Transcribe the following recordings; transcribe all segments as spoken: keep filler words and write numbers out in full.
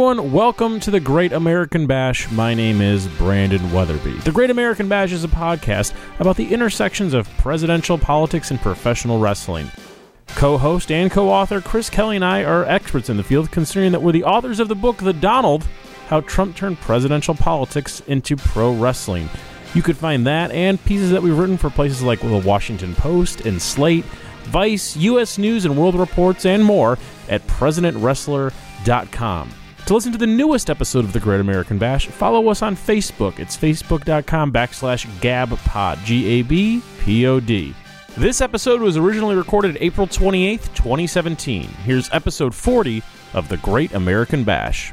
everyone. Welcome to the Great American Bash. My name is Brandon Weatherby. The Great American Bash is a podcast about the intersections of presidential politics and professional wrestling. Co-host and co-author Chris Kelly and I are experts in the field, considering that we're the authors of the book The Donald, How Trump Turned Presidential Politics into Pro Wrestling. You could find that and pieces that we've written for places like the Washington Post and Slate, Vice, U S News and World Reports, and more at president wrestler dot com. To listen to the newest episode of the Great American Bash, follow us on Facebook. It's facebook.com backslash gabpod, G A B P O D. This episode was originally recorded April twenty-eighth, twenty seventeen. Here's episode forty of the Great American Bash.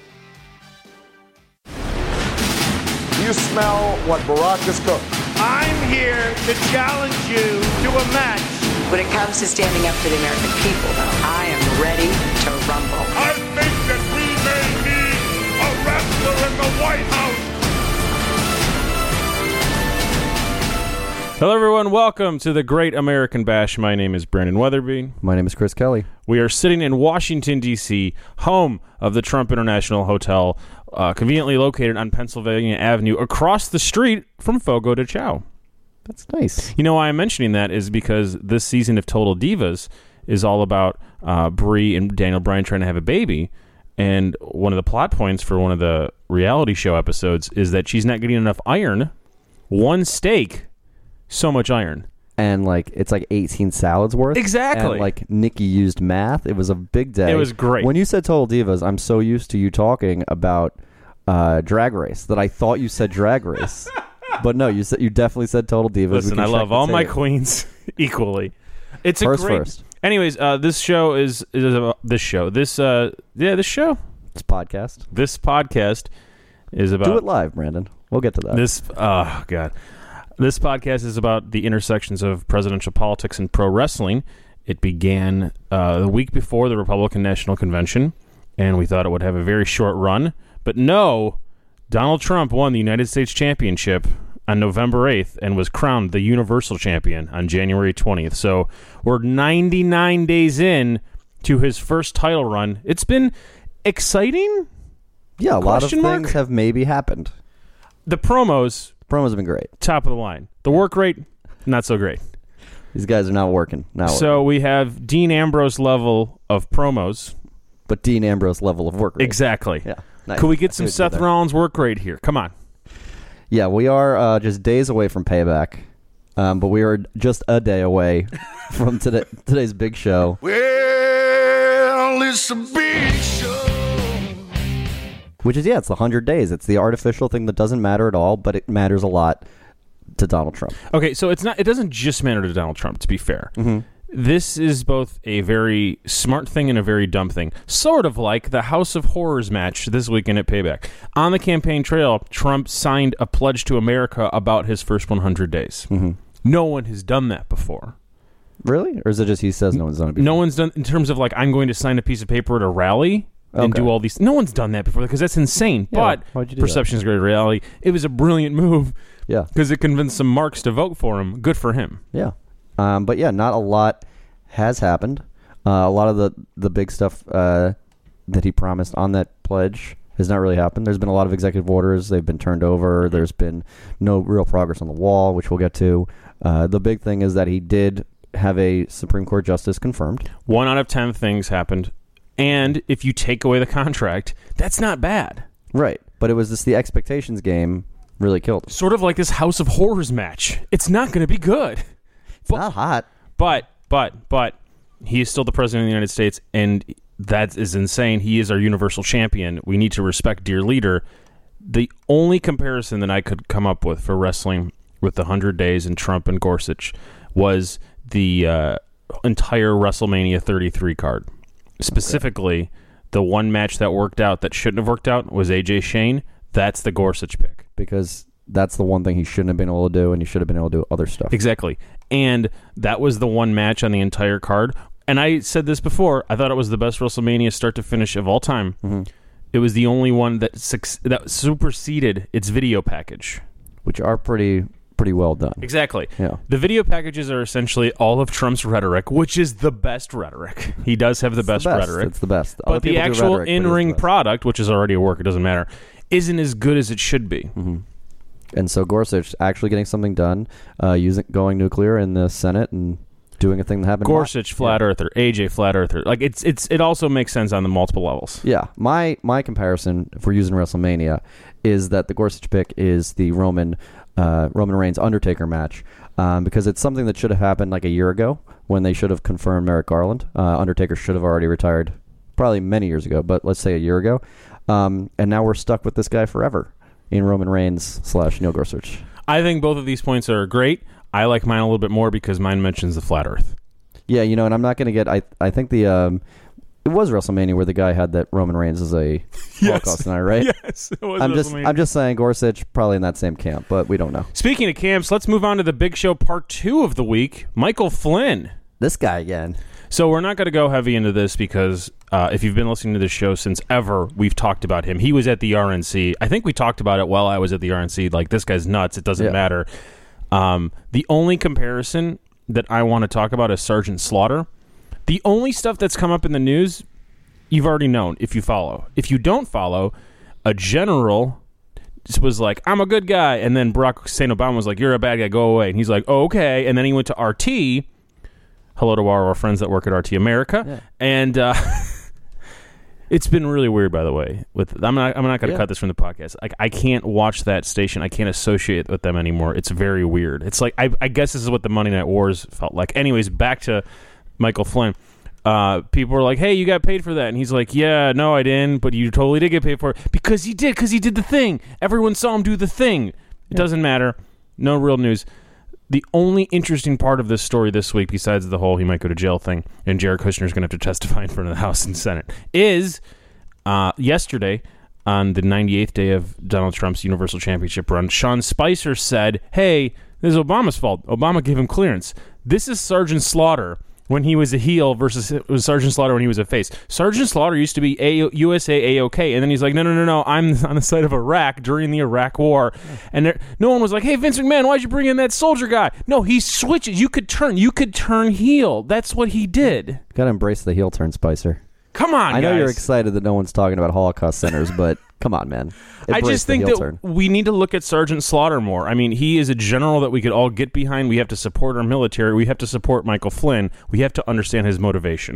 You smell what Barack has cooked. I'm here to challenge you to a match. When it comes to standing up for the American people, though, I am ready to rumble. I think that we may need a wrestler in the White House. Hello, everyone. Welcome to the Great American Bash. My name is Brandon Weatherby. My name is Chris Kelly. We are sitting in Washington, D C, home of the Trump International Hotel, uh, conveniently located on Pennsylvania Avenue, across the street from Fogo de Chao. That's nice. You know why I'm mentioning that is because this season of Total Divas is all about uh, Brie and Daniel Bryan trying to have a baby, and one of the plot points for one of the reality show episodes is that she's not getting enough iron. One steak, so much iron. And, like, it's like eighteen salads worth. Exactly. And, like, Nikki used math. It was a big day. It was great. When you said Total Divas, I'm so used to you talking about uh, Drag Race that I thought you said Drag Race. But no, you said you definitely said Total Divas. Listen, I love all my queens equally. It's a first great. First. Anyways, uh, this show is is about this show. This uh, yeah, this show. This podcast. This podcast is about. Do it live, Brandon. We'll get to that. This. Oh God. This podcast is about the intersections of presidential politics and pro wrestling. It began uh, the week before the Republican National Convention, and we thought it would have a very short run. But no, Donald Trump won the United States Championship on November eighth and was crowned the Universal Champion on January twentieth. So we're ninety-nine days in to his first title run. It's been exciting. Yeah, a lot of Question mark? things have maybe happened. The promos, Promos have been great. top of the line. The work rate, not so great. These guys are not working. Not So working. we have Dean Ambrose level of promos. But Dean Ambrose level of work rate. Exactly. Yeah. Nice. Could we get I see some what you Seth did there. Rollins work rate here? Come on. Yeah, we are uh, just days away from Payback, um, but we are just a day away from today, today's big show. Well, it's a big show. Which is, yeah, it's the one hundred days. It's the artificial thing that doesn't matter at all, but it matters a lot to Donald Trump. Okay, so it's not. It doesn't just matter to Donald Trump, to be fair. Mm-hmm. This is both a very smart thing and a very dumb thing. Sort of like the House of Horrors match this weekend at Payback. On the campaign trail, Trump signed a pledge to America about his first one hundred days. Mm-hmm. No one has done that before. Really? Or is it just he says no one's done it before? No one's done in terms of like, I'm going to sign a piece of paper at a rally and Okay. do all these. No one's done that before because that's insane. Yeah, but why'd you do perception is greater reality. It was a brilliant move Yeah. because it convinced some marks to vote for him. Good for him. Yeah. Um, but yeah, not a lot has happened. Uh, a lot of the, the big stuff uh, that he promised on that pledge has not really happened. There's been a lot of executive orders. They've been turned over. There's been no real progress on the wall, which we'll get to. Uh, the big thing is that he did have a Supreme Court justice confirmed. One out of ten things happened. And if you take away the contract, that's not bad. Right. But it was just the expectations game really killed him. Sort of like this House of Horrors match. It's not going to be good. It's not hot. But, but, but, he is still the president of the United States, and that is insane. He is our universal champion. We need to respect dear leader. The only comparison that I could come up with for wrestling with the one hundred days and Trump and Gorsuch was the uh, entire WrestleMania thirty-three card. Specifically, okay. The one match that worked out that shouldn't have worked out was A J Shane. That's the Gorsuch pick. Because that's the one thing he shouldn't have been able to do, and he should have been able to do other stuff. Exactly. And that was the one match on the entire card. And I said this before. I thought it was the best WrestleMania start to finish of all time. Mm-hmm. It was the only one that that superseded its video package. Which are pretty pretty well done. Exactly. Yeah. The video packages are essentially all of Trump's rhetoric, which is the best rhetoric. He does have the, best, the best rhetoric. It's the best. But Other the people do actual rhetoric, but it's in-ring the best. product, which is already a work, it doesn't matter, isn't as good as it should be. Mm-hmm. And so Gorsuch actually getting something done, uh, using going nuclear in the Senate and doing a thing that happened. Gorsuch, flat yeah. earther. A J, flat earther. Like it's it's it also makes sense on the multiple levels. Yeah, my my comparison, if we're using WrestleMania, is that the Gorsuch pick is the Roman uh, Roman Reigns Undertaker match, um, because it's something that should have happened like a year ago when they should have confirmed Merrick Garland. Uh, Undertaker should have already retired, probably many years ago, but let's say a year ago, um, and now we're stuck with this guy forever in Roman Reigns slash Neil Gorsuch. I think both of these points are great. I like mine a little bit more because mine mentions the flat Earth. Yeah, you know, and I'm not going to get. I I think the um, it was WrestleMania where the guy had that Roman Reigns as a Holocaust denier, right? Yes, it was I'm just WrestleMania. I'm just saying Gorsuch probably in that same camp, but we don't know. Speaking of camps, let's move on to the big show part two of the week. Michael Flynn. This guy again. So we're not going to go heavy into this because uh, if you've been listening to this show since ever, we've talked about him. He was at the R N C. I think we talked about it while I was at the R N C. Like, this guy's nuts. It doesn't Yeah. matter. Um, the only comparison that I want to talk about is Sergeant Slaughter. The only stuff that's come up in the news, you've already known if you follow. If you don't follow, a general was like, I'm a good guy. And then Barack Hussein Obama was like, you're a bad guy, go away. And he's like, oh, okay. And then he went to R T. Hello to our friends that work at R T America. Yeah. And uh, it's been really weird, by the way. With I'm not I'm not going to Yeah. cut this from the podcast. Like, I can't watch that station. I can't associate with them anymore. It's very weird. It's like, I, I guess this is what the Monday Night Wars felt like. Anyways, back to Michael Flynn. Uh, people were like, hey, you got paid for that. And he's like, yeah, no, I didn't. But you totally did get paid for it. Because he did, because he did the thing. Everyone saw him do the thing. It Yeah. doesn't matter. No real news. The only interesting part of this story this week, besides the whole he might go to jail thing, and Jared Kushner's going to have to testify in front of the House and Senate, is uh, yesterday, on the ninety-eighth day of Donald Trump's Universal Championship run, Sean Spicer said, hey, this is Obama's fault. Obama gave him clearance. This is Sergeant Slaughter when he was a heel versus it was Sergeant Slaughter when he was a face. Sergeant Slaughter used to be a- U S A A-OK, and then he's like, no, no, no, no, I'm on the side of Iraq during the Iraq War. And there, no one was like, hey, Vince McMahon, why'd you bring in that soldier guy? No, he switches. You could turn. You could turn heel. That's what he did. Got to embrace the heel turn, Spicer. Come on, I know guys. you're excited that no one's talking about Holocaust centers, but come on, man. I Embrace just the think heel that turn. we need to look at Sergeant Slaughter more. I mean, he is a general that we could all get behind. We have to support our military. We have to support Michael Flynn. We have to understand his motivation.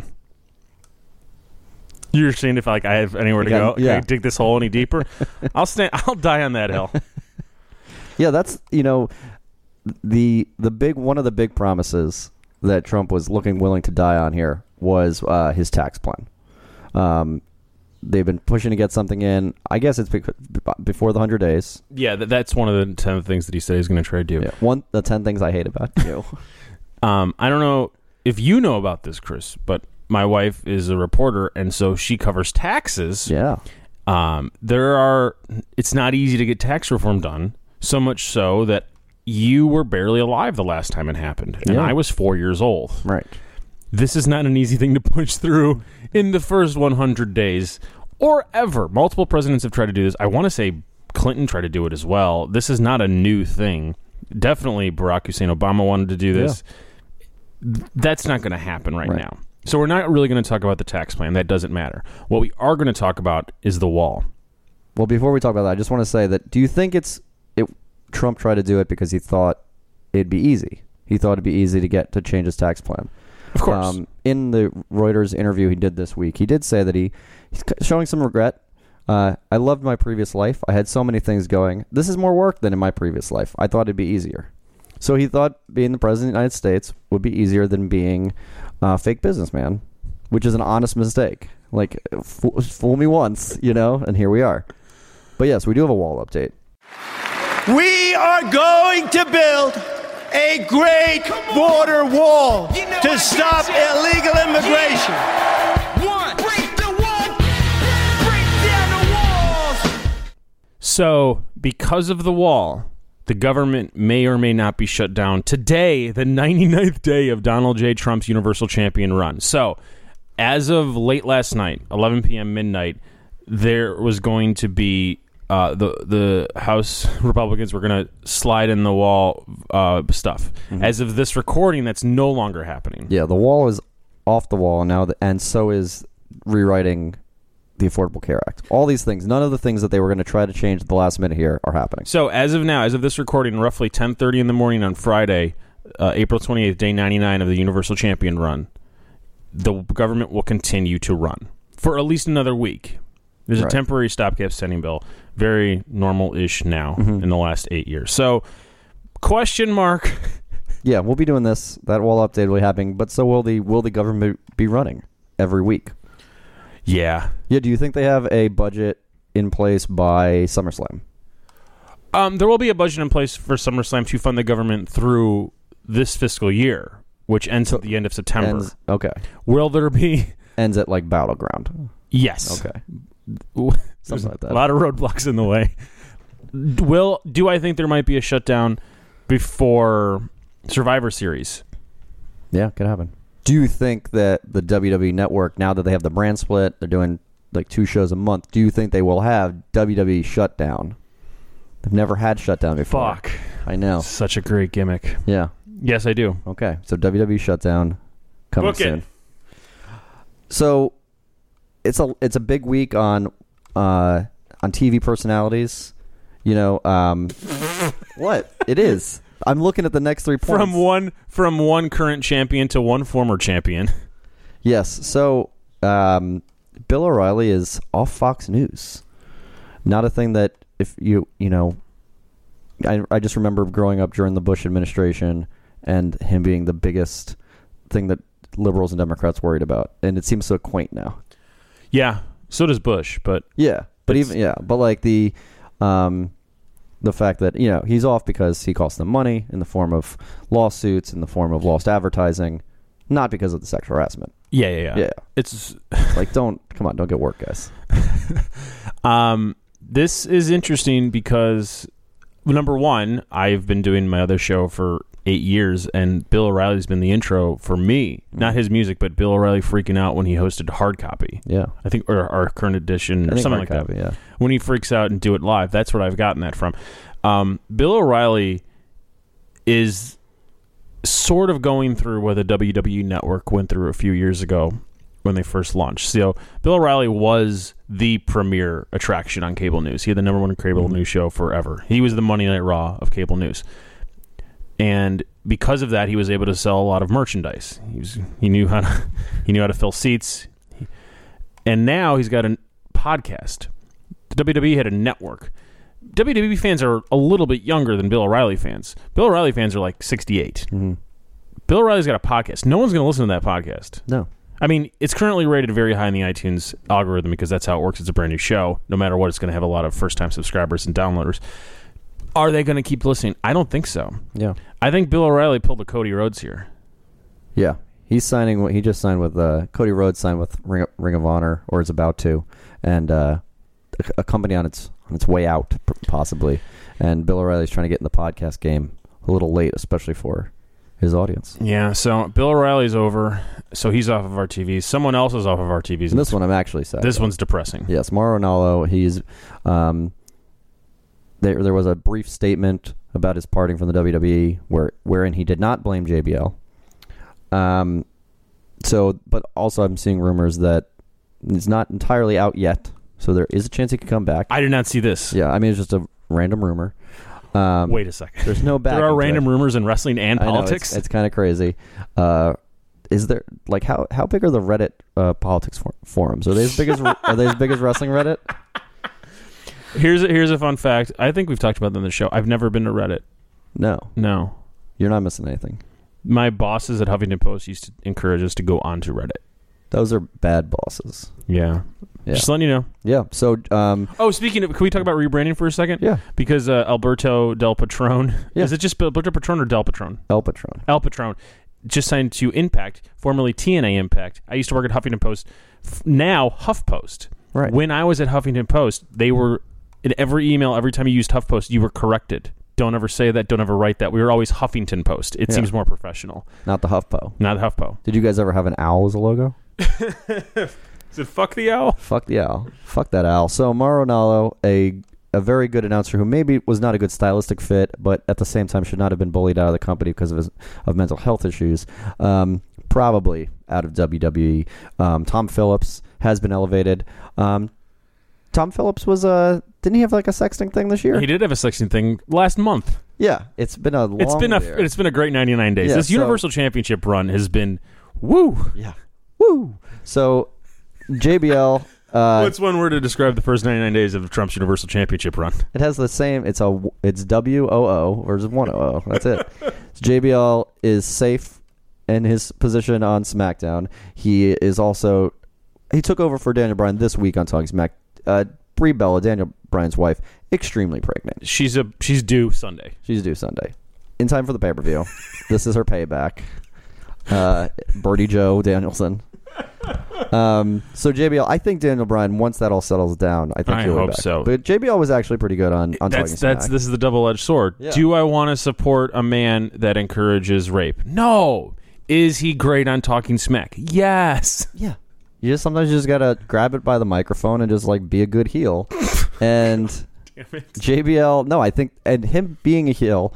You're saying if like I have anywhere to You go, got- yeah. can I dig this hole any deeper? I'll stand. I'll die on that hill. Yeah, that's, you know, the the big one of the big promises that Trump was looking willing to die on here was uh, his tax plan. Um, they've been pushing to get something in. I guess it's bec- before the hundred days. Yeah, that, that's one of the ten things that he said he's going to try to do. Yeah. One the ten things I hate about you. Um, I don't know if you know about this, Chris, but my wife is a reporter, and so she covers taxes. Yeah. Um, there are. It's not easy to get tax reform done. So much so that you were barely alive the last time it happened, and Yeah. I was four years old. Right. This is not an easy thing to push through in the first one hundred days or ever. Multiple presidents have tried to do this. I want to say Clinton tried to do it as well. This is not a new thing. Definitely Barack Hussein Obama wanted to do this. Yeah. That's not going to happen right, Right. now. So we're not really going to talk about the tax plan. That doesn't matter. What we are going to talk about is the wall. Well, before we talk about that, I just want to say that do you think it's it Trump tried to do it because he thought it'd be easy? He thought it'd be easy to get to change his tax plan. Of course. Um, in the Reuters interview he did this week, he did say that he, he's showing some regret. Uh, I loved my previous life. I had so many things going. This is more work than in my previous life. I thought it'd be easier. So he thought being the president of the United States would be easier than being a fake businessman, which is an honest mistake. Like, fool, fool me once, you know, and here we are. But yes, we do have a wall update. We are going to build a great border wall You know to I stop can't say- illegal immigration. One, break the wall, break down the walls. So, because of the wall, the government may or may not be shut down today, the ninety-ninth day of Donald J. Trump's Universal Champion run. So, as of late last night, eleven p.m. midnight, there was going to be uh, the the House Republicans were going to slide in the wall uh, stuff. Mm-hmm. As of this recording, that's no longer happening. Yeah, the wall is off the wall now, the, and so is rewriting the Affordable Care Act. All these things, none of the things that they were going to try to change at the last minute here are happening. So as of now, as of this recording, roughly ten thirty in the morning on Friday, uh, April twenty-eighth, day ninety-nine of the Universal Champion run, the government will continue to run for at least another week. There's Right. a temporary stopgap spending bill, very normal-ish now Mm-hmm. in the last eight years. So, question mark. Yeah, we'll be doing this. That wall update will be happening, but so will the will the government be running every week? Yeah. Yeah, do you think they have a budget in place by SummerSlam? Um, there will be a budget in place for SummerSlam to fund the government through this fiscal year, which ends at the end of September. Ends, okay. Will there be... Ends at like Battleground. Yes. Okay. There's Something like that. A lot of roadblocks in the way. Will do I think there might be a shutdown before Survivor Series? Yeah, could happen. Do you think that the W W E Network, now that they have the brand split, they're doing like two shows a month, do you think they will have W W E shutdown? They've never had shutdown before. Fuck. I know. Such a great gimmick. Yeah. Yes, I do. Okay. So W W E shutdown coming Book it. soon. So it's a it's a big week on uh, on T V personalities. You know, um, what it is. I'm looking at the next three points. From one from one current champion to one former champion. Yes. So um, Bill O'Reilly is off Fox News. Not a thing that if you you know. I I just remember growing up during the Bush administration and him being the biggest thing that liberals and Democrats worried about, and it seems so quaint now. Yeah. So does Bush, but Yeah, but It's- even yeah, but like the um, the fact that you know he's off because he costs them money in the form of lawsuits, in the form of lost advertising, not because of the sexual harassment. yeah, yeah, yeah. Yeah. It's Like, don't come on, don't get work, guys. Um, this is interesting because, number one, I've been doing my other show for eight years, and Bill O'Reilly's been the intro for me. Not his music, but Bill O'Reilly freaking out when he hosted Hard Copy. Yeah, I think, or our current edition, I or think something Hard like Copy, that. yeah. When he freaks out and do it live, that's what I've gotten that from. Um, Bill O'Reilly is sort of going through what the W W E Network went through a few years ago when they first launched. So Bill O'Reilly was the premier attraction on cable news. He had the number one cable Mm-hmm. news show forever. He was the Monday Night Raw of cable news. And because of that, he was able to sell a lot of merchandise. He was he knew how to he knew how to fill seats. And now he's got a podcast. The W W E had a network. W W E fans are a little bit younger than Bill O'Reilly fans. Bill O'Reilly fans are like sixty-eight. Mm-hmm. Bill O'Reilly's got a podcast. No one's going to listen to that podcast. No. I mean, it's currently rated very high in the iTunes algorithm because that's how it works. It's a brand new show. No matter what, it's going to have a lot of first-time subscribers and downloaders. Are they going to keep listening? I don't think so. Yeah. I think Bill O'Reilly pulled a Cody Rhodes here. Yeah. He's signing. He just signed with uh, Cody Rhodes. Signed with Ring, Ring of Honor, or is about to, and uh, a, a company on its on its way out, p- possibly. And Bill O'Reilly's trying to get in the podcast game a little late, especially for his audience. Yeah, so Bill O'Reilly's over, so he's off of our T Vs. Someone else is off of our T Vs. And this one, I'm actually sad. This about. one's depressing. Yes, Mauro Ranallo. He's um, there. There was a brief statement about his parting from the W W E, where wherein he did not blame J B L. Um, so, but also I'm seeing rumors that it's not entirely out yet. So there is a chance he could come back. I did not see this. Yeah, I mean it's just a random rumor. Um, Wait a second. there's no back. There are into random it. rumors in wrestling and I know, politics. it's it's kind of crazy. Uh, is there like how how big are the Reddit uh, politics for- forums? Are they as big as are they as big as wrestling Reddit? Here's a, here's a fun fact. I think we've talked about them on the show. I've never been to Reddit. No, No. you're not missing anything. My bosses at Huffington Post used to encourage us to go onto Reddit. Those are bad bosses. Yeah. Yeah. Just letting you know. Yeah. So, um, Oh, speaking of, can we talk about rebranding for a second? Yeah. Because uh, Alberto Del Patron, Yeah. is it just Alberto Patron or Del Patron? El Patron. El Patron just signed to Impact, formerly T N A Impact. I used to work at Huffington Post, f- now HuffPost. Right. When I was at Huffington Post, they were, in every email, every time you used HuffPost, you were corrected. Don't ever say that. Don't ever write that. We were always Huffington Post. It Yeah. seems more professional. Not the HuffPo. Not HuffPo. Did you guys ever have an owl as a logo? Is it fuck the owl? Fuck the owl. Fuck that owl. So Mauro Ranallo, a a very good announcer who maybe was not a good stylistic fit, but at the same time should not have been bullied out of the company because of his of mental health issues. Um, probably out of W W E. Um, Tom Phillips has been elevated. Um, Tom Phillips was uh didn't he have like a sexting thing this year? He did have a sexting thing last month. Yeah, it's been a long It's been a year. it's been a great ninety-nine days. Yeah, this so- Universal Championship run has been woo. Yeah. Woo. So J B L uh What's one word to describe the first ninety-nine days of Trump's Universal Championship run? it has the same it's a it's W O O versus one O O. That's it. So J B L is safe in his position on SmackDown. He is also he took over for Daniel Bryan this week on Talking Smack. Uh Brie Bella, Daniel Bryan's wife, extremely pregnant. She's a she's due Sunday. She's due Sunday. In time for the pay-per-view. This is her payback. Uh, Birdie Joe Danielson. Um, so J B L, I think Daniel Bryan, once that all settles down, I think I he'll be hope back. so. But J B L was actually pretty good on, on That's Talking that's Smack. this is the double-edged sword. Yeah. Do I want to support a man that encourages rape? No. Is he great on Talking Smack? Yes. Yeah. You just sometimes you just gotta grab it by the microphone and just like be a good heel. And Damn it. J B L, no, I think and him being a heel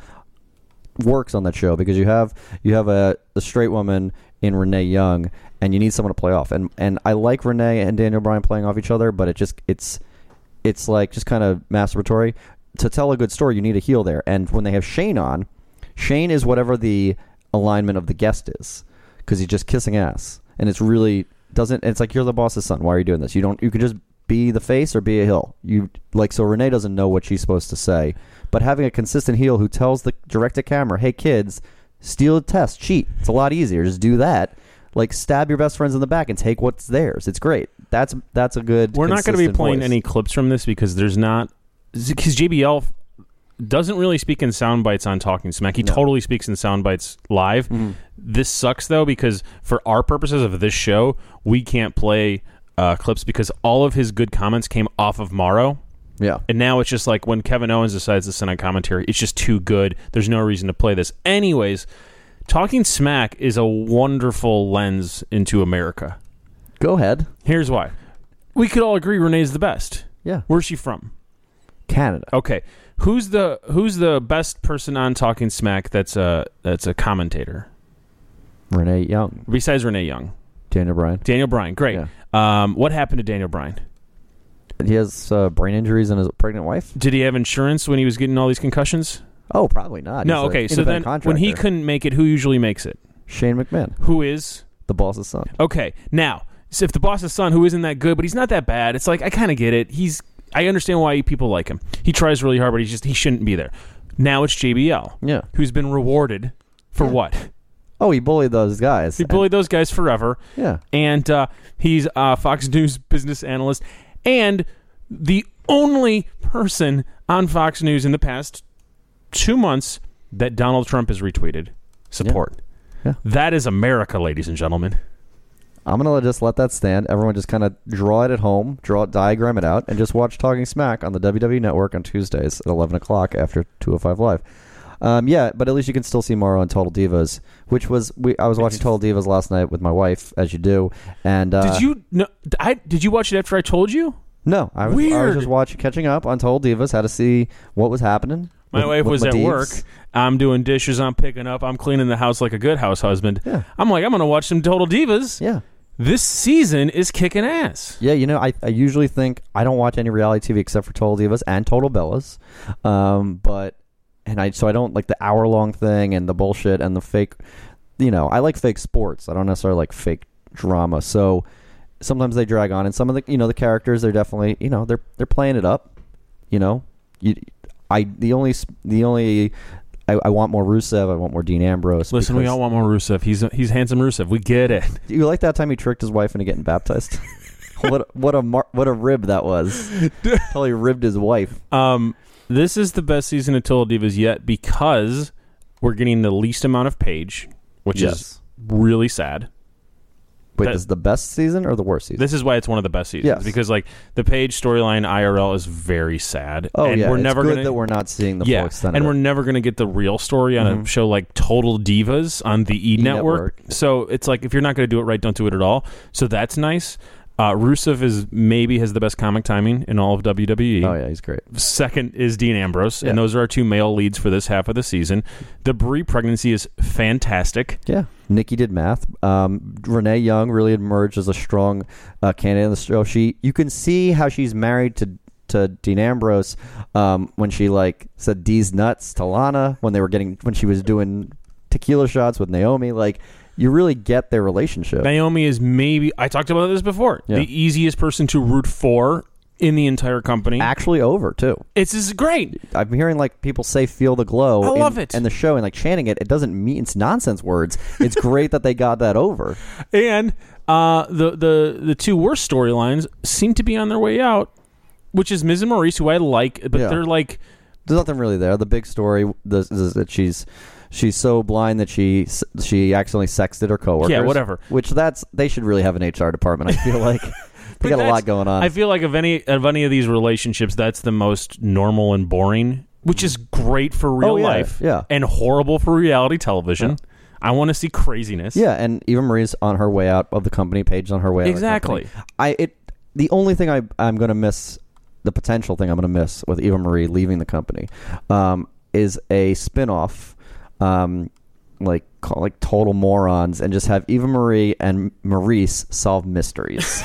works on that show because you have you have a, a straight woman in Renee Young and you need someone to play off. And and I like Renee and Daniel Bryan playing off each other, but it just it's it's like just kind of masturbatory. To tell a good story, you need a heel there. And when they have Shane on, Shane is whatever the alignment of the guest is because he's just kissing ass. And it's really doesn't it's like you're the boss's son. Why are you doing this? You don't you could just be the face or be a heel. You like so Renee doesn't know what she's supposed to say. But having a consistent heel who tells the direct to camera, "Hey kids, steal a test, cheat. It's a lot easier. Just do that." Like stab your best friends in the back and take what's theirs. It's great. That's that's a good. We're not going to be consistent playing voice. any clips from this because there's not because J B L doesn't really speak in sound bites on Talking Smack. He No. totally speaks in sound bites live. Mm-hmm. This sucks though because for our purposes of this show, we can't play uh, clips because all of his good comments came off of Morrow. Yeah. And now it's just like when Kevin Owens decides to send on commentary, it's just too good. There's no reason to play this. Anyways, Talking Smack is a wonderful lens into America. Go ahead. Here's why. We could all agree Renee's the best. Yeah. Where's she from? Canada. Okay. Who's the who's the best person on Talking Smack that's a that's a commentator? Renee Young. Besides Renee Young. Daniel Bryan. Daniel Bryan. Great. Yeah. Um, what happened to Daniel Bryan? He has uh, brain injuries and his pregnant wife. Did he have insurance when he was getting all these concussions? Oh, probably not. No, He's a okay. So then independent when he contractor. couldn't make it, who usually makes it? Shane McMahon, Who is? the boss's son. Okay. Now, so if the boss's son, who isn't that good, but he's not that bad, it's like, I kind of get it. He's, I understand why people like him. He tries really hard, but he's just, he shouldn't be there. Now it's J B L. Yeah. Who's been rewarded for Yeah. what? Oh, he bullied those guys. He bullied those guys forever. Yeah. And uh, he's a Fox News business analyst and the only person on Fox News in the past two months that Donald Trump has retweeted support. Yeah. That is America, ladies and gentlemen. I'm going to just let that stand. Everyone just kind of draw it at home, draw it, diagram it out, and just watch Talking Smack on the W W E Network on Tuesdays at eleven o'clock after two oh five Live. Um, yeah, but at least you can still see Morrow on Total Divas, which was we. I was watching Total Divas last night with my wife, as you do. And uh, Did you no, I did you watch it after I told you? No, I was, I Weird. was just watching, catching up on Total Divas, how to see what was happening. My with- wife with was my at Deves. work. I'm doing dishes. I'm picking up. I'm cleaning the house like a good house husband. Yeah. I'm like, I'm going to watch some Total Divas. Yeah. This season is kicking ass. Yeah, you know, I, I usually think I don't watch any reality T V except for Total Divas and Total Bellas. Um, but, and I, so I don't like the hour long thing and the bullshit and the fake, you know, I like fake sports. I don't necessarily like fake drama. So sometimes they drag on and some of the, you know, the characters, they're definitely, you know, they're, they're playing it up, you know, you, I, the only, the only, I, I want more Rusev. I want more Dean Ambrose. Listen, we because- all want more Rusev. He's he's handsome Rusev. We get it. You like that time he tricked his wife into getting baptized? what what a mar- what a rib that was! Totally ribbed his wife. Um, this is the best season of Total Divas yet because we're getting the least amount of Paige, which Yes. is really sad. Wait, That- this is the best season or the worst season? This is why it's one of the best seasons Yes. because like the Paige storyline I R L is very sad. oh and yeah, we're it's never good gonna, that we're not seeing the yeah, full extent. and of we're it. never going to get the real story on Mhm. a show like Total Divas on the E, E Network. Network. So it's like if you're not going to do it right, don't do it at all. So that's nice. Uh, Rusev is maybe has the best comic timing in all of W W E. Oh yeah, he's great. Second is Dean Ambrose, Yeah. and those are our two male leads for this half of the season. The Brie pregnancy is fantastic. Yeah, Nikki did math. Um, Renee Young really emerged as a strong uh, candidate in the show. She, you can see how she's married to to Dean Ambrose um, when she like said D's nuts to Lana when they were getting when she was doing tequila shots with Naomi. Like, you really get their relationship. Naomi is maybe, I talked about this before, Yeah. the easiest person to root for in the entire company. Actually, over too. It's just great. I'm hearing like people say "feel the glow." I in, love it. in the show and like chanting it. It doesn't mean it's nonsense words. It's great that they got that over. And uh, the, the, the two worst storylines seem to be on their way out, which is Miz and Maurice, who I like, but Yeah. they're like... There's nothing really there. The big story is, is that she's she's so blind that she she accidentally sexted her coworkers. Yeah, whatever. Which that's they should really have an H R department. I feel like they But got a that's- lot going on. I feel like of any of any of these relationships, that's the most normal and boring, which is great for real Oh, yeah, life, yeah. and horrible for reality television. I want to see craziness. yeah, and Eva Marie's on her way out of the company. Paige on her way out. Exactly. Of the company. I it the only thing I I'm gonna miss, the potential thing I'm gonna miss with Eva Marie leaving the company, um, is a spinoff. Um, like call like Total Morons, and just have Eva Marie and Maurice solve mysteries.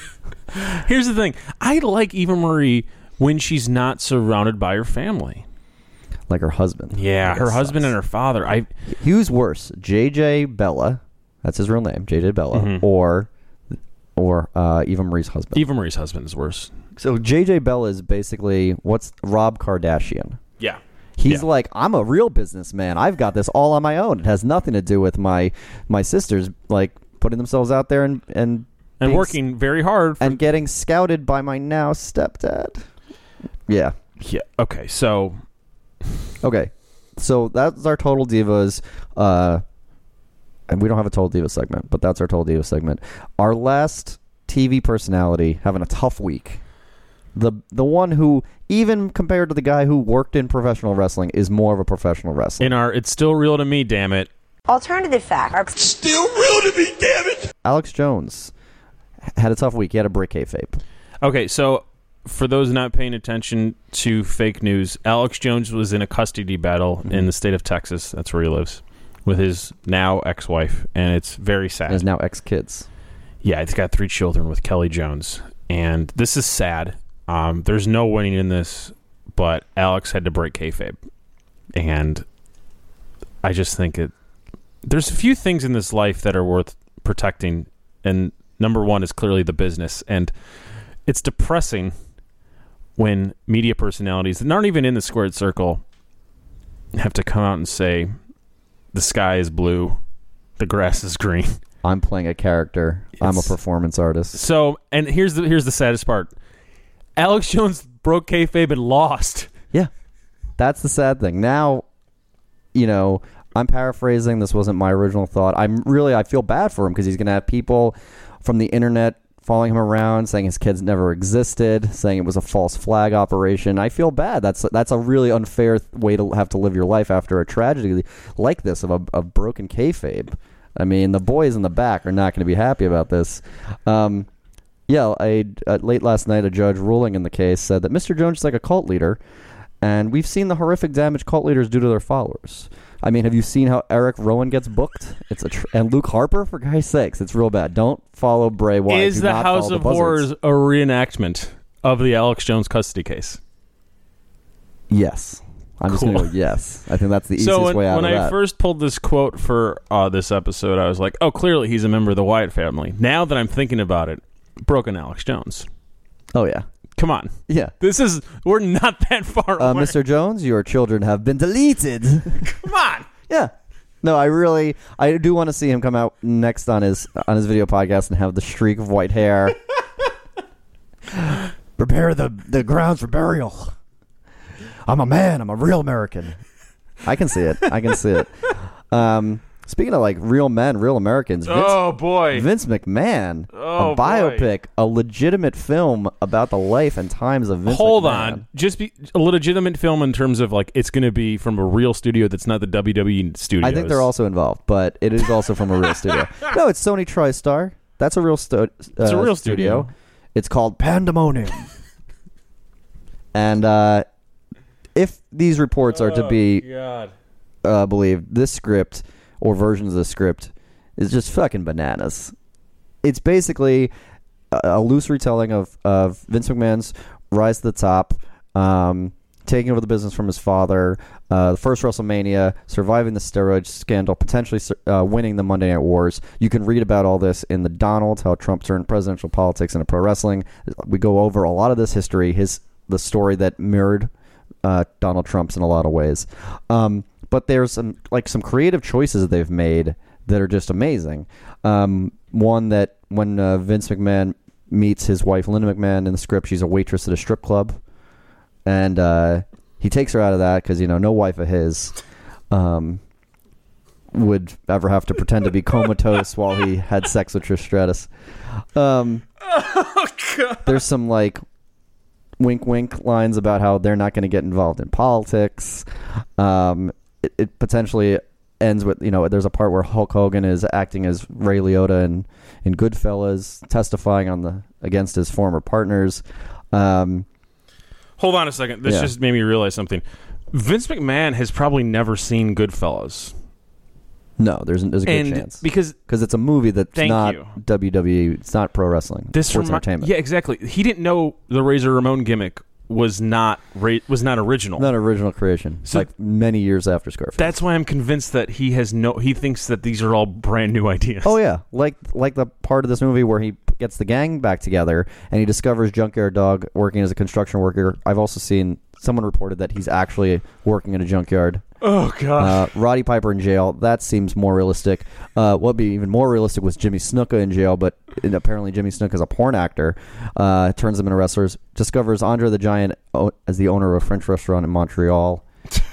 Here's the thing: I like Eva Marie when she's not surrounded by her family. Like her husband. Yeah, That her sucks. husband and her father. I Who's worse, J J Bella? That's his real name, J J Bella, Mm-hmm. or or uh, Eva Marie's husband. Eva Marie's husband is worse. So J J Bella is basically what's Rob Kardashian. Yeah, He's Yeah. like, I'm a real businessman. I've got this all on my own. It has nothing to do with my my sisters like putting themselves out there and and and being working very hard. For, and getting scouted by my now stepdad. Yeah. yeah. Okay. So Okay. So that's our Total Divas. Uh, and we don't have a Total Diva segment, but that's our Total Diva segment. Our last T V personality having a tough week. The the one who, even compared to the guy who worked in professional wrestling, is more of a professional wrestler. in our, it's still real to me. Damn it. Alternative fact. Still real to me, damn it! Alex Jones had a tough week. He had a break kayfabe. Okay, so for those not paying attention to fake news, Alex Jones was in a custody battle Mm-hmm. in the state of Texas. That's where he lives with his now ex-wife, and it's very sad. There's now ex-kids. Yeah, he's got three children with Kelly Jones, and this is sad. Um, there's no winning in this, but Alex had to break kayfabe, and I just think it. There's a few things in this life that are worth protecting, and number one is clearly the business, and it's depressing when media personalities that aren't even in the squared circle have to come out and say the sky is blue, the grass is green. I'm playing a character. I'm a It's- performance artist. So, and here's the here's the saddest part. Alex Jones broke kayfabe and lost. Yeah. That's the sad thing. Now, you know, I'm paraphrasing. This wasn't my original thought. I'm really, I feel bad for him because he's going to have people from the internet following him around, saying his kids never existed, saying it was a false flag operation. I feel bad. That's that's a really unfair th- way to have to live your life after a tragedy like this of a of broken kayfabe. I mean, the boys in the back are not going to be happy about this. Um, yeah, I, uh, late last night, a judge ruling in the case said that Mister Jones is like a cult leader, and we've seen the horrific damage cult leaders do to their followers. I mean, have you seen how Eric Rowan gets booked? It's a tr- and Luke Harper, for Christ's sakes, it's real bad. Don't follow Bray Wyatt. Is Do the not House follow of the buzzards. Horrors a reenactment of the Alex Jones custody case? Yes. I'm just Cool. going to go yes. I think that's the easiest So when, way out when of I that. first pulled this quote for uh, this episode, I was like, oh, clearly he's a member of the Wyatt family. Now that I'm thinking about it, broken Alex Jones. oh, yeah. Come on. Yeah. This is, we're not that far Uh, away. Mister Jones, your children have been deleted. Come on. Yeah. No, I really, I do want to see him come out next on his on his video podcast and have the streak of white hair. Prepare the, the grounds for burial. I'm a man. I'm a real American. I can see it. I can see it. Um, speaking of like real men, real Americans, Vince, Oh, boy. Vince McMahon, Oh, a biopic, a legitimate film about the life and times of Vince Hold McMahon. on. Just be a legitimate film in terms of like it's going to be from a real studio that's not the W W E studio. I think they're also involved, but it is also from a real studio. No, it's Sony TriStar. That's a real, stu- uh, It's a real studio. It's called Pandemonium. And uh, if these reports are to be uh, believed, this script or versions of the script is just fucking bananas. It's basically a, a loose retelling of, of Vince McMahon's rise to the top, um, taking over the business from his father, uh, the first WrestleMania, surviving the steroid scandal, potentially uh, winning the Monday Night Wars. You can read about all this in the Donald, how Trump turned presidential politics into pro wrestling. We go over a lot of this history, his the story that mirrored uh, Donald Trump's in a lot of ways. Um, but there's some like some creative choices that they've made that are just amazing. Um, one that when uh, Vince McMahon meets his wife Linda McMahon in the script, she's a waitress at a strip club. And uh, he takes her out of that because, you know, no wife of his um, would ever have to pretend to be comatose while he had sex with Trish Stratus. Um, oh, God. There's some, like, wink, wink lines about how they're not going to get involved in politics. Um, it, it potentially ends with, you know, there's a part where Hulk Hogan is acting as Ray Liotta in, in Goodfellas, testifying on the against his former partners. Um Hold on a second. This Yeah. just made me realize something. Vince McMahon has probably never seen Goodfellas. No, there's, there's a good And chance. because Because it's a movie that's Thank not you. W W E. It's not pro wrestling. this sports remi- entertainment. Yeah, exactly. He didn't know the Razor Ramon gimmick was not ra- was not original. Not original creation. So- like many years after Scarface. That's why I'm convinced that he has no. He thinks that these are all brand new ideas. Oh yeah, like like the part of this movie where he gets the gang back together and he discovers Junkyard Dog working as a construction worker. I've also seen someone reported that he's actually working in a junkyard. Oh god. Uh, Roddy Piper in jail. That seems more realistic. Uh, what would be even more realistic was Jimmy Snuka in jail, but apparently Jimmy Snuka is a porn actor. Uh, turns them into wrestlers. Discovers Andre the Giant o- as the owner of a French restaurant in Montreal.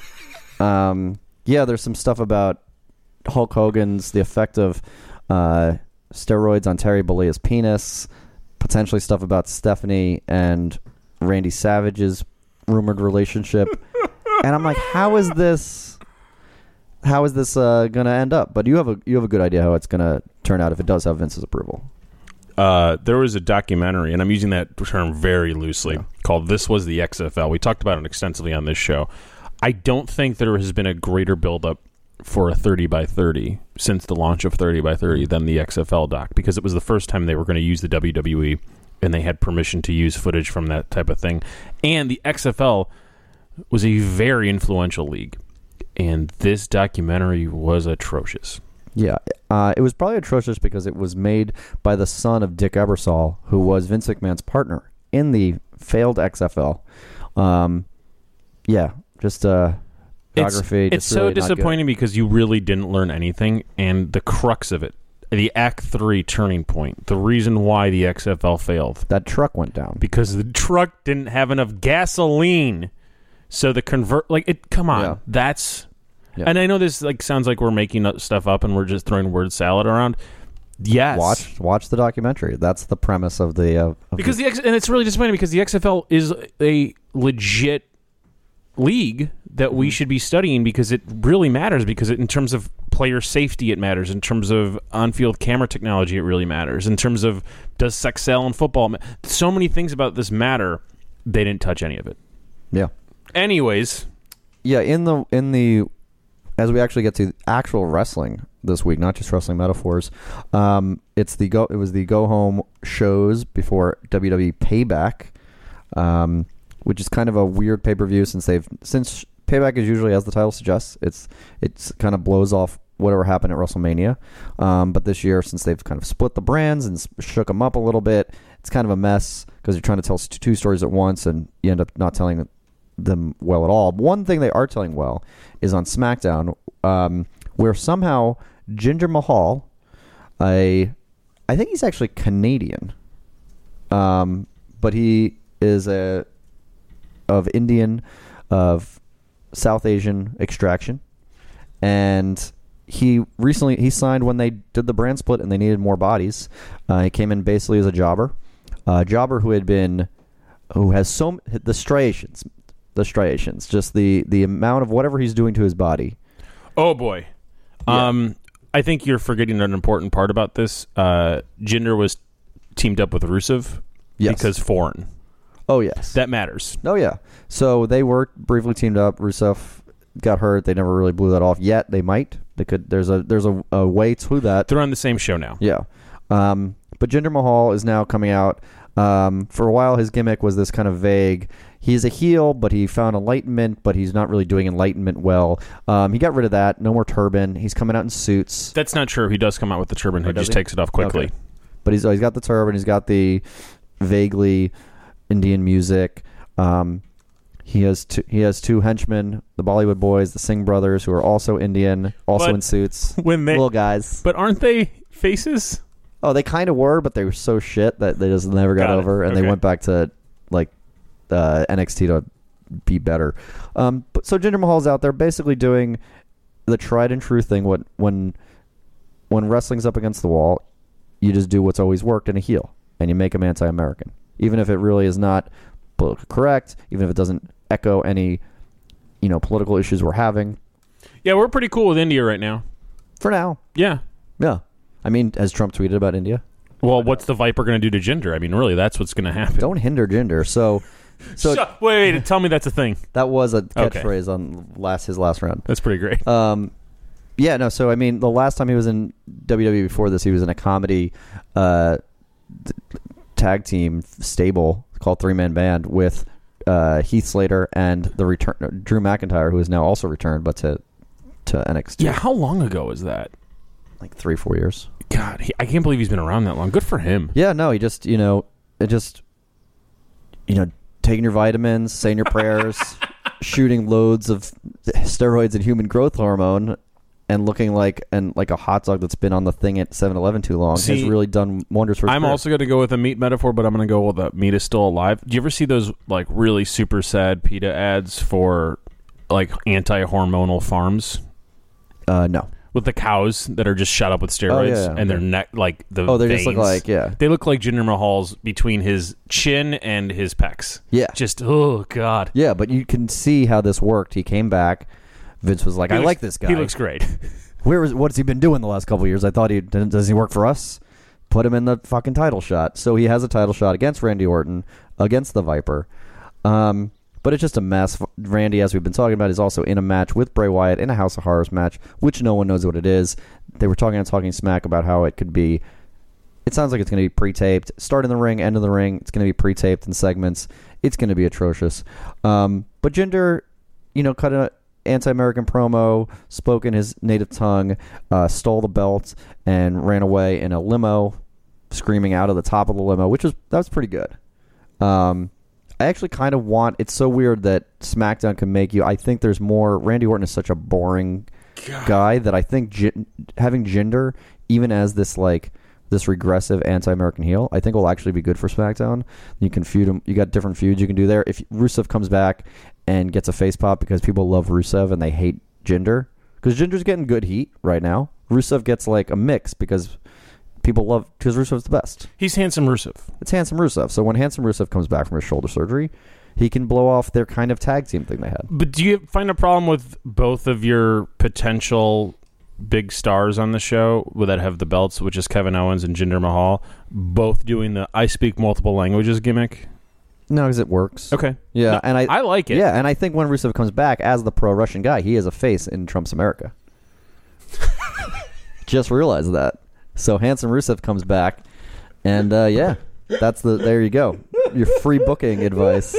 um, yeah, there's some stuff about Hulk Hogan's, the effect of uh, steroids on Terry Bollea's penis. Potentially stuff about Stephanie and Randy Savage's rumored relationship. And I'm like, how is this? How is this uh, going to end up? But you have a you have a good idea how it's going to turn out if it does have Vince's approval. Uh, there was a documentary, and I'm using that term very loosely, Yeah. called "This Was the X F L." We talked about it extensively on this show. I don't think there has been a greater buildup for a thirty by thirty since the launch of thirty by thirty than the X F L doc, because it was the first time they were going to use the W W E, and they had permission to use footage from that type of thing. And the X F L was a very influential league, and this documentary was atrocious. Yeah, uh, it was probably atrocious because it was made by the son of Dick Ebersol, who was Vince McMahon's partner in the failed X F L. Um, yeah, just uh, biography. It's, just it's so really not good. disappointing because you really didn't learn anything, and the crux of it, the Act three turning point, the reason why the X F L failed, That truck went down. because the truck didn't have enough gasoline. So the convert, like it. Come on, Yeah. that's. Yeah. And I know this like sounds like we're making up stuff up and we're just throwing word salad around. Yes, Watch watch the documentary. That's the premise of the uh, of because the, the X, and it's really disappointing because the X F L is a legit league that we should be studying because it really matters, because it, in terms of player safety it matters, in terms of on-field camera technology it really matters, in terms of does sex sell in football, so many things about this matter. They didn't touch any of it. yeah. Anyways, Yeah, in the in the as we actually get to actual wrestling this week, not just wrestling metaphors, um, it's the go. It was the go home shows before W W E Payback, um, which is kind of a weird pay per view since they've since Payback is usually, as the title suggests, it's it's kind of blows off whatever happened at WrestleMania. Um, but this year, since they've kind of split the brands and shook them up a little bit, it's kind of a mess because you're trying to tell two stories at once and you end up not telling them well at all. One thing they are telling well is on SmackDown, um, where somehow Jinder Mahal, a, I think he's actually Canadian, um, but he is a of Indian, of South Asian extraction, and he recently he signed when they did the brand split and they needed more bodies. Uh, he came in basically as a jobber, a jobber who had been, who has so the striations. The striations, just the the amount of whatever he's doing to his body. oh boy, Yeah. um, I think you're forgetting an important part about this. Uh, Jinder was teamed up with Rusev Yes. because foreign. Oh, yes. That matters. Oh, yeah. So they were briefly teamed up. Rusev got hurt. They never really blew that off yet. They might. They could. There's a there's a, a way to that. They're on the same show now. Yeah. Um, but Jinder Mahal is now coming out. Um, for a while, his gimmick was this kind of vague. He's a heel, but he found enlightenment, but he's not really doing enlightenment well. Um, he got rid of that. No more turban. He's coming out in suits. That's not true. He does come out with the turban. He does just he? takes it off quickly. Okay. But he's he's got the turban. He's got the vaguely Indian music. Um, he has two, he has two henchmen, the Bollywood boys, the Singh brothers, who are also Indian, also But in suits. when they- little guys. But aren't they faces? Oh, they kind of were, but they were so shit that they just never got, Got it. over, and Okay. they went back to like uh, N X T to be better. Um, but so Jinder Mahal's out there basically doing the tried and true thing. What when when wrestling's up against the wall, you just do what's always worked in a heel, and you make him anti-American, even if it really is not politically correct, even if it doesn't echo any you know political issues we're having. Yeah, we're pretty cool with India right now. For now, Yeah. yeah. I mean, has Trump tweeted about India? Well, what's the Viper going to do to Jinder? I mean, really, that's what's going to happen. Don't hinder Jinder. So, so Shut- wait, wait, tell me that's a thing. that was a Okay. catchphrase on last his last round. That's pretty great. Um, yeah, no. So I mean, the last time he was in W W E before this, he was in a comedy uh, t- tag team stable called Three Man Band with uh, Heath Slater and the return Drew McIntyre, who is now also returned, but to to N X T. Yeah, how long ago was that? Like three, four years. God, he, I can't believe he's been around that long. Good for him. Yeah, no, he just, you know, it just, you know, taking your vitamins, saying your prayers, shooting loads of steroids and human growth hormone, and looking like and like a hot dog that's been on the thing at seven eleven too long See, has really done wonders for his I'm career. also going to go with a meat metaphor, but I'm going to go with the meat is still alive. Do you ever see those like really super sad PETA ads for like anti-hormonal farms Uh, no. with the cows that are just shot up with steroids Oh, yeah, yeah, and their okay. neck like the Oh, they just look veins. like, yeah. They look like Jinder Mahal's between his chin and his pecs. Yeah. Just oh god. Yeah, but you can see how this worked. He came back. Vince was like, He I looks- like this guy. He looks great. Where was what's he been doing the last couple of years? I thought he didn't- does he work for us? Put him in the fucking title shot. So he has a title shot against Randy Orton, against the Viper. Um, but it's just a mess. Randy, as we've been talking about, is also in a match with Bray Wyatt in a House of Horrors match, which no one knows what it is. They were talking and talking smack about how it could be. It sounds like it's going to be pre-taped. Start in the ring, end of the ring. It's going to be pre-taped in segments. It's going to be atrocious. Um, but Jinder, you know, cut an anti-American promo, spoke in his native tongue, uh, stole the belt, and ran away in a limo, screaming out of the top of the limo, which was that was pretty good. Um, I actually kind of want. It's so weird that SmackDown can make you. I think there's more. Randy Orton is such a boring guy that I think J- having Jinder, even as this like this regressive anti-American heel, I think will actually be good for SmackDown. You can feud him. You got different feuds you can do there. If Rusev comes back and gets a face pop because people love Rusev and they hate Jinder, because Jinder's getting good heat right now. Rusev gets like a mix because people love because Rusev's the best. He's handsome Rusev. It's Handsome Rusev. So when Handsome Rusev comes back from his shoulder surgery, he can blow off their kind of tag team thing they had. But do you find a problem with both of your potential big stars on the show that have the belts, which is Kevin Owens and Jinder Mahal, both doing the I speak multiple languages gimmick? No, because it works. Okay. Yeah, No, and I I like it. Yeah, and I think when Rusev comes back as the pro-Russian guy, he is a face in Trump's America. Just realized that. So Handsome Rusev comes back, and uh, yeah, that's the. There you go. Your free booking advice.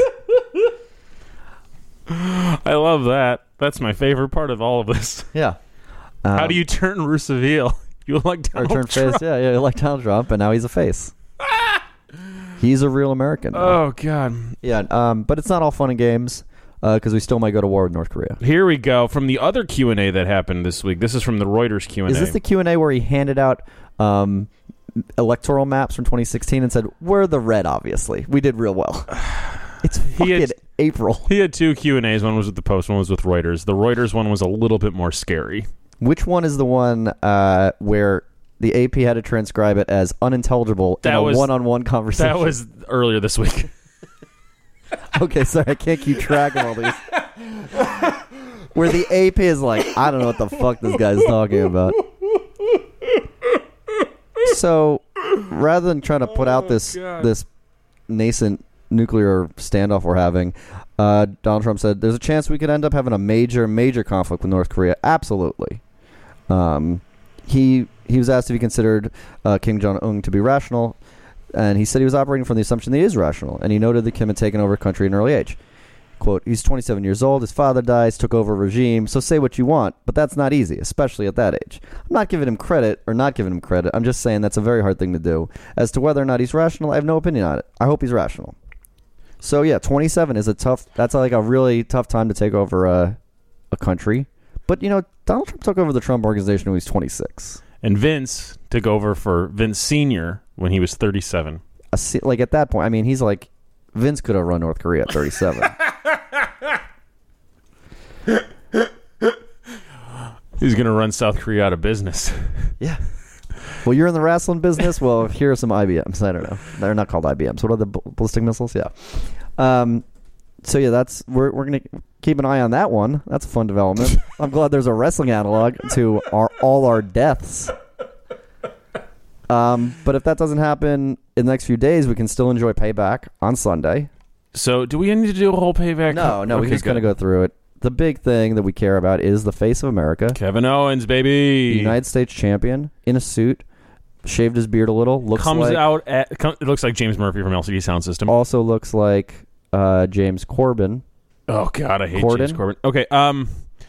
I love that. That's my favorite part of all of this. Yeah. How Um, do you turn Rusev heel? You like or Donald turn Trump? face? Yeah, yeah, like Donald Trump, and now he's a face. He's a real American. now. Oh god. Yeah, um, but it's not all fun and games because we still might go to war with North Korea. Here we go from the other Q and A that happened this week. This is from the Reuters Q and A. Is this the Q and A where he handed out um, electoral maps from twenty sixteen and said, we're the red, obviously. We did real well. It's fucking had- April. He had two Q and A's. One was with the Post, one was with Reuters. The Reuters one was a little bit more scary. Which one is the one uh, where the A P had to transcribe it as unintelligible That in a was- one-on-one conversation? That was earlier this week. Okay, sorry, I can't keep track of all these. Where the A P is like, I don't know what the fuck this guy's talking about. So rather than trying to put out this God. this nascent nuclear standoff we're having, uh, Donald Trump said there's a chance we could end up having a major, major conflict with North Korea. Absolutely. Um, he he was asked if he considered uh, Kim Jong-un to be rational, and he said he was operating from the assumption that he is rational, and he noted that Kim had taken over a country at an early age. Quote, he's twenty-seven years old, his father dies, took over a regime, so say what you want, but that's not easy, especially at that age. I'm not giving him credit, or not giving him credit, I'm just saying that's a very hard thing to do. As to whether or not he's rational, I have no opinion on it. I hope he's rational. So yeah, twenty-seven is a tough, that's like a really tough time to take over a, a country. But, you know, Donald Trump took over the Trump organization when he was twenty-six. And Vince took over for Vince Senior when he was thirty-seven. A, like at that point, I mean, he's like, Vince could have run North Korea at thirty-seven. He's going to run South Korea out of business. Yeah. Well, you're in the wrestling business. Well, here are some I B Ms. I don't know. They're not called I B Ms. What are the ballistic missiles? Yeah. Um. So yeah, that's we're we're gonna keep an eye on that one. That's a fun development. I'm glad there's a wrestling analog to our all our deaths. Um. But if that doesn't happen in the next few days, we can still enjoy Payback on Sunday. So do we need to do a whole Payback? No, no, okay, we're just good. gonna go through it. The big thing that we care about is the face of America. Kevin Owens, baby. The United States champion in a suit, shaved his beard a little. Looks Comes like, out at, com- it looks like James Murphy from L C D Sound System. Also looks like uh, James Corbin. Oh, God, I hate Corden? James Corbin. Okay, um,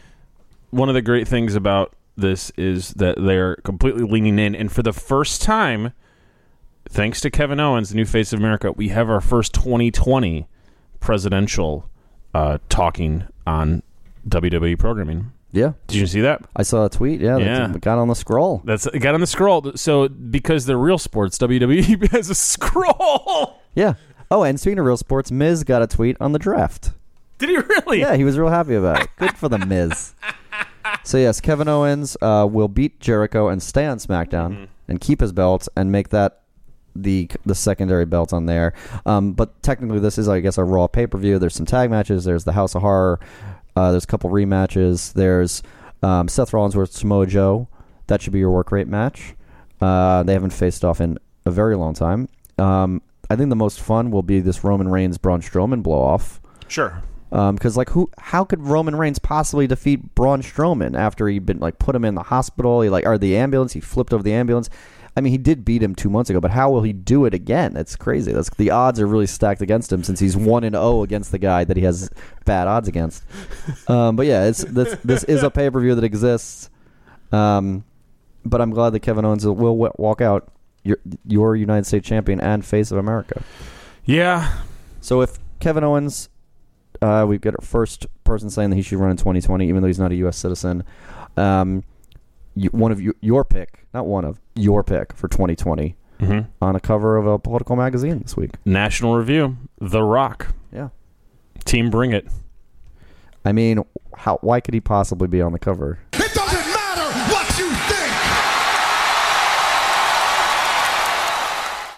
one of the great things about this is that they're completely leaning in, and for the first time, thanks to Kevin Owens, the new face of America, we have our first twenty twenty presidential uh, talking on W W E programming. Yeah. Did you see that? I saw a tweet. Yeah, Yeah. that got on the scroll. That's it got on the scroll. So because they're real sports, W W E has a scroll. Yeah. Oh, and speaking of real sports, Miz got a tweet on the draft. Did he really? Yeah, he was real happy about it. Good for the Miz. So yes, Kevin Owens uh, will beat Jericho and stay on SmackDown mm-hmm. and keep his belt and make that the the secondary belt on there. Um, but technically, this is, I guess, a Raw pay per view. There's some tag matches. There's the House of Horror. Uh, there's a couple rematches. There's um, Seth Rollins versus Samoa Joe. That should be your work rate match. Uh, they haven't faced off in a very long time. Um, I think the most fun will be this Roman Reigns Braun Strowman blow off. Sure. Because um, like who? How could Roman Reigns possibly defeat Braun Strowman after he'd been like put him in the hospital? He like or the ambulance. He flipped over the ambulance. I mean, he did beat him two months ago, but how will he do it again? It's crazy. That's, the odds are really stacked against him since he's one and zero against the guy that he has bad odds against. Um, but yeah, it's this this is a pay per view that exists. Um, but I'm glad that Kevin Owens will w- walk out your your United States champion and face of America. Yeah. So if Kevin Owens, uh, we've got our first person saying that he should run in twenty twenty, even though he's not a U S citizen. Um, you, one of you, your pick, not one of your pick for twenty twenty mm-hmm. on a cover of a political magazine this week. National Review, The Rock. Yeah. Team Bring It. I mean, how? Why could he possibly be on the cover?